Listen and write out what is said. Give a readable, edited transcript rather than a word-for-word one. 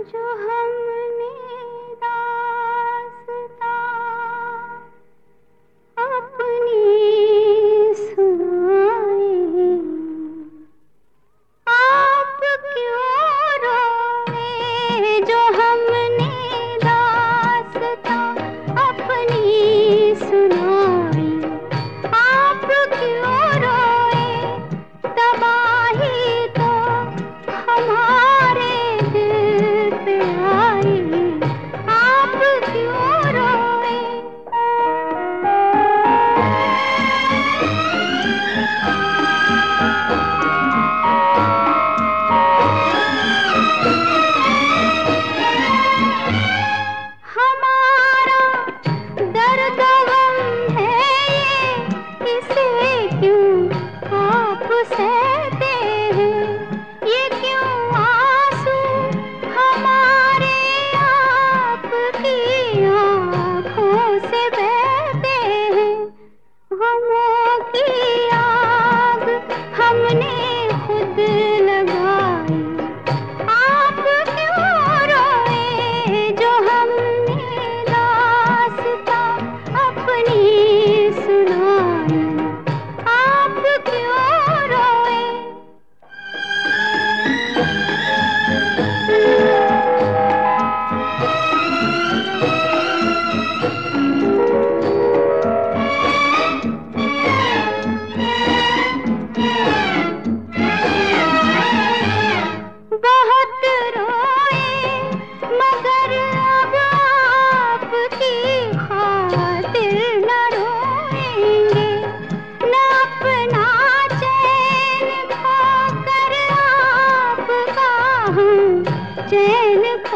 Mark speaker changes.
Speaker 1: जो हमने दास्तां अपनी सुनाई, आप क्यों रोए? जो हमने दास्तां अपनी सुनाई, आप क्यों रोए? तबाही तो हमारे दिल पे आई, आप क्यों रोए? हमारा दर्द गम है ये, इसे क्यों आप सहते हैं? ये क्यों आंसू हमारे आपकी आँखों से बहते हैं? गमों की आग हमने खुद लगाई, आप क्यों रोए? जो हमने दास्तां अपनी सुनाई, आप क्यों रोए? बहुत रोए मगर अब आपकी खातिर न रोएंगे, न अपना चैन खोकर आपका हम चैन